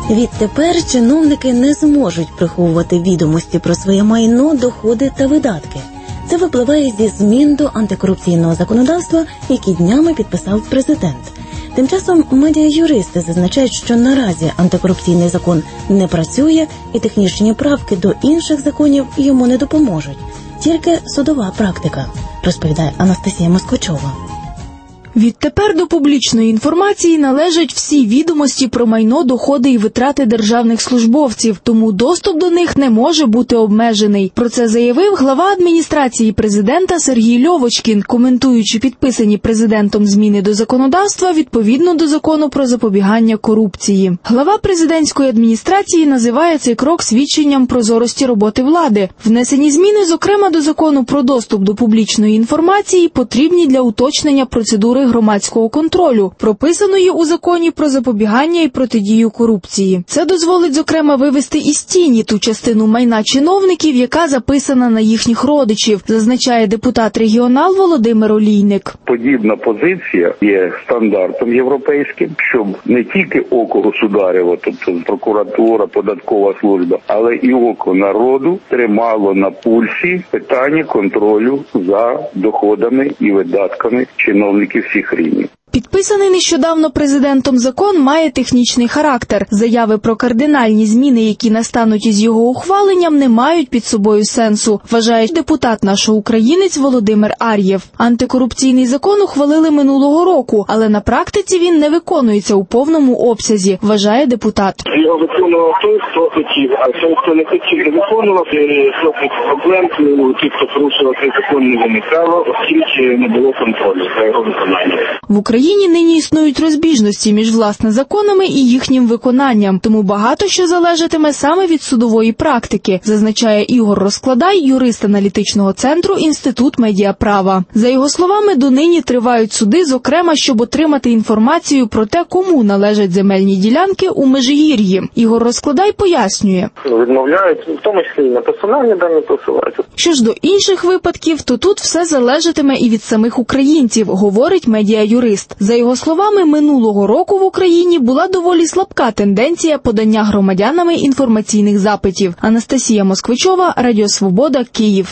Відтепер чиновники не зможуть приховувати відомості про своє майно, доходи та видатки. Це випливає зі змін до антикорупційного законодавства, які днями підписав президент. Тим часом медіа-юристи зазначають, що наразі антикорупційний закон не працює і технічні правки до інших законів йому не допоможуть. Тільки судова практика, розповідає Анастасія Москвичова. Відтепер до публічної інформації належать всі відомості про майно, доходи і витрати державних службовців, тому доступ до них не може бути обмежений. Про це заявив глава адміністрації президента Сергій Льовочкін, коментуючи підписані президентом зміни до законодавства відповідно до закону про запобігання корупції. Глава президентської адміністрації називає цей крок свідченням прозорості роботи влади. Внесені зміни, зокрема до закону про доступ до публічної інформації, потрібні для уточнення процедури громадського контролю, прописаної у законі про запобігання і протидію корупції. Це дозволить, зокрема, вивести із тіні ту частину майна чиновників, яка записана на їхніх родичів, зазначає депутат-регіонал Володимир Олійник. Подібна позиція є стандартом європейським, щоб не тільки око государева, тобто прокуратура, податкова служба, але і око народу тримало на пульсі питання контролю за доходами і видатками чиновників всіх рівнів. Підписаний нещодавно президентом закон має технічний характер. Заяви про кардинальні зміни, які настануть із його ухваленням, не мають під собою сенсу, вважає депутат наш-українець Володимир Ар'єв. Антикорупційний закон ухвалили минулого року, але на практиці він не виконується у повному обсязі, вважає депутат. Його виконував той, хто хотів, а той, хто не хотів, не виконував, жодних проблем, ті, хто порушував цей закон, не виникало, оскільки не було контролю за його виконання. В Україні нині існують розбіжності між власне законами і їхнім виконанням, тому багато що залежатиме саме від судової практики, зазначає Ігор Розкладай, юрист аналітичного центру Інститут медіаправа. За його словами, донині тривають суди, зокрема, щоб отримати інформацію про те, кому належать земельні ділянки у Межигір'ї. Ігор Розкладай пояснює. Відмовляють, в тому числі і на персональні дані посилаються. Що ж до інших випадків, то тут все залежатиме і від самих українців, говорить медіа-юрист. За його словами, минулого року в Україні була доволі слабка тенденція подання громадянами інформаційних запитів. Анастасія Москвичова, Радіо Свобода, Київ.